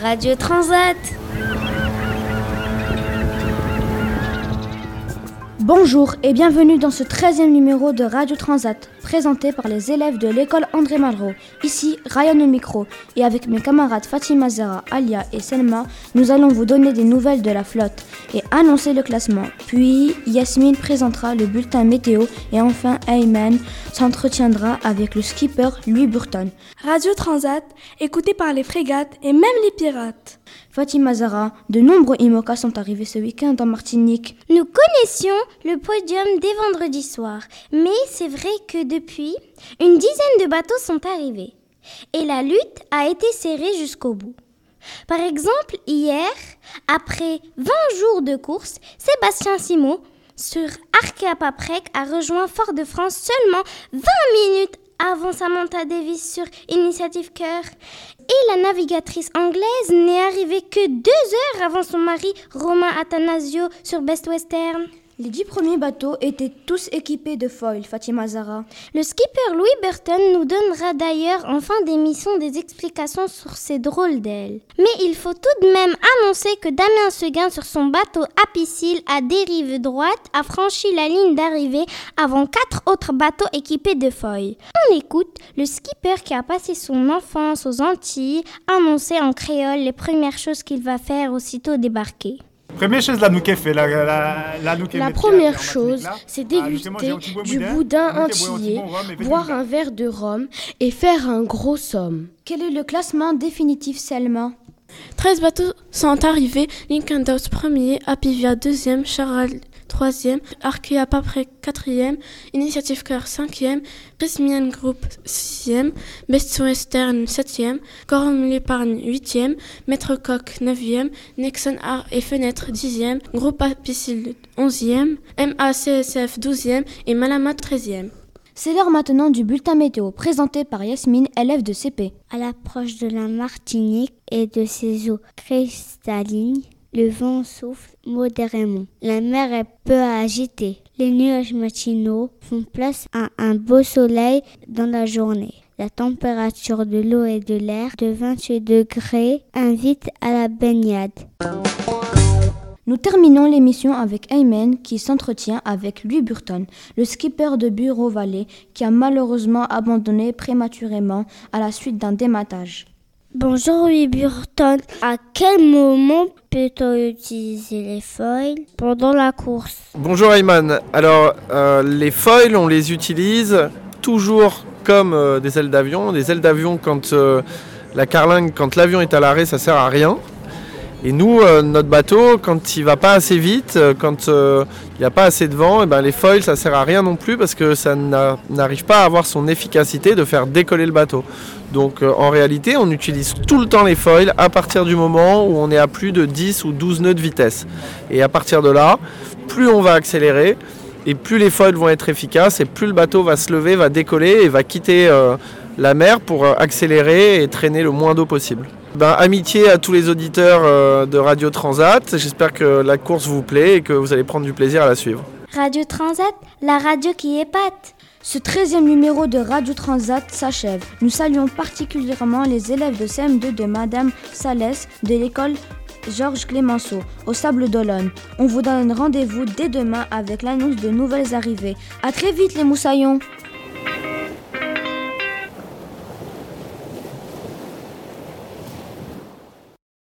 Radio Transat. Bonjour et bienvenue dans ce 13e numéro de Radio Transat, présenté par les élèves de l'école André Malraux. Ici, Ryan au micro, et avec mes camarades Fatima Zahra, Alia et Selma, nous allons vous donner des nouvelles de la flotte et annoncer le classement. Puis, Yasmine présentera le bulletin météo et enfin, Ayman s'entretiendra avec le skipper Louis Burton. Radio Transat, écouté par les frégates et même les pirates. Fatima Zahra, de nombreux IMOCA sont arrivés ce week-end en Martinique. Nous connaissions le podium dès vendredi soir, mais c'est vrai que depuis, une dizaine de bateaux sont arrivés. Et la lutte a été serrée jusqu'au bout. Par exemple, hier, après 20 jours de course, Sébastien Simon, sur Arkea Paprec, a rejoint Fort-de-France seulement 20 minutes avant Samantha Davis sur Initiative Cœur. Et la navigatrice anglaise n'est arrivée que 2 heures avant son mari Romain Attanasio sur Best Western. Les 10 premiers bateaux étaient tous équipés de foils, Fatima Zahra. Le skipper Louis Burton nous donnera d'ailleurs en fin d'émission des explications sur ces drôles d'ailes. Mais il faut tout de même annoncer que Damien Seguin sur son bateau Apicil à dérive droite a franchi la ligne d'arrivée avant 4 autres bateaux équipés de foils. On écoute le skipper qui a passé son enfance aux Antilles annoncer en créole les premières choses qu'il va faire aussitôt débarqué. Première chose, la première chose, c'est déguster du boudin antillais, boire un verre de rhum et faire un gros somme. Quel est le classement définitif, Selma ? 13 bateaux sont arrivés, Lincoln Dawes 1er, Apivia 2e, Charal 3e, Arkea Paprec 4e, Initiative Cœur 5e, Prismian Group 6e, Best Western 7e, Corum l'Épargne 8e, Maître Coq 9e, Nexon Art et Fenêtre 10e, Groupe Apicil 11e, MACSF 12e et Malama 13e. C'est l'heure maintenant du bulletin météo, présenté par Yasmine, élève de CP. À l'approche de la Martinique et de ses eaux cristallines, le vent souffle modérément. La mer est peu agitée. Les nuages matinaux font place à un beau soleil dans la journée. La température de l'eau et de l'air de 28 degrés invite à la baignade. Nous terminons l'émission avec Ayman qui s'entretient avec Louis Burton, le skipper de Bureau Vallée qui a malheureusement abandonné prématurément à la suite d'un dématage. Bonjour Louis Burton, à quel moment peut-on utiliser les foils pendant la course ? Bonjour Ayman, alors les foils on les utilise toujours comme des ailes d'avion. Des ailes d'avion quand la carlingue, quand l'avion est à l'arrêt ça sert à rien. Et nous, notre bateau, quand il va pas assez vite, quand il n'y a pas assez de vent, les foils ça sert à rien non plus parce que ça n'arrive pas à avoir son efficacité de faire décoller le bateau. Donc en réalité, on utilise tout le temps les foils à partir du moment où on est à plus de 10 ou 12 nœuds de vitesse. Et à partir de là, plus on va accélérer et plus les foils vont être efficaces et plus le bateau va se lever, va décoller et va quitter la mer pour accélérer et traîner le moins d'eau possible. Amitié à tous les auditeurs de Radio Transat. J'espère que la course vous plaît et que vous allez prendre du plaisir à la suivre. Radio Transat, la radio qui épate. Ce 13e numéro de Radio Transat s'achève. Nous saluons particulièrement les élèves de CM2 de Madame Salès de l'école Georges Clémenceau, au Sable d'Olonne. On vous donne rendez-vous dès demain avec l'annonce de nouvelles arrivées. À très vite les moussaillons!